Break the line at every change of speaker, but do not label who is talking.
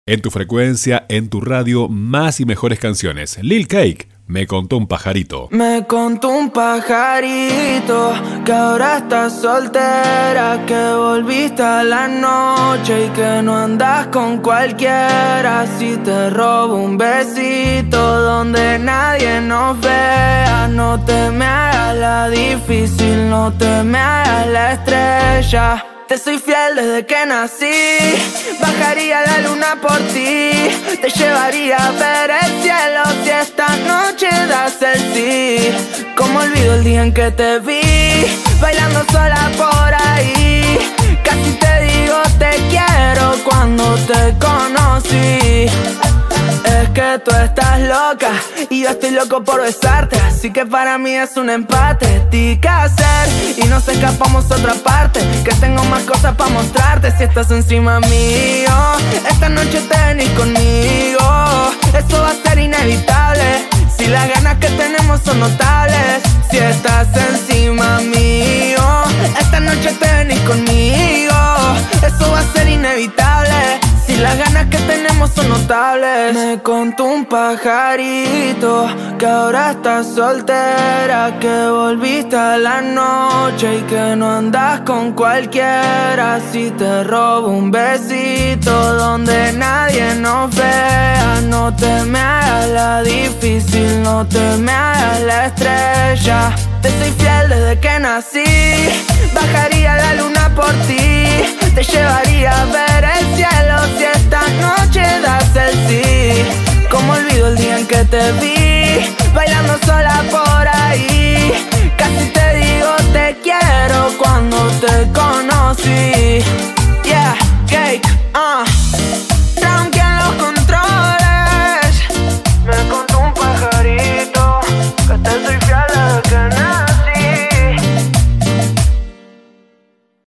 En tu frecuencia, en tu radio, más y mejores canciones. Lil Cake, Me contó un pajarito.
Me contó un pajarito que ahora estás soltera, que volviste a la noche y que no andas con cualquiera. Si te robo un besito donde nadie nos vea, no te me hagas la difícil, no te me hagas la estrella. Te soy fiel desde que nací, bajaría la luna por ti, te llevaría a ver el cielo si esta noche das el sí. Como olvido el día en que te vi, bailando sola por ahí, casi te digo te quiero cuando te conocí. Es que tú estás loca y yo estoy loco por besarte, así que para mí es un empate. Ti que hacer y nos escapamos a otra parte, que tengo más cosas para mostrarte. Si estás encima mío, esta noche te venís conmigo, eso va a ser inevitable. Si las ganas que tenemos son notables. Si estás encima mío, esta noche te venís conmigo, eso va a ser inevitable. Si las ganas que tenemos son notables. Me contó un pajarito que ahora estás soltera, que volviste a la noche y que no andas con cualquiera. Si te robo un besito donde nadie nos vea, no te me hagas la difícil, no te me hagas la estrella. Te soy fiel desde que nací, bajaría la luna por ti, te llevaría a ver el cielo si esta noche das el sí. Como olvido el día en que te vi,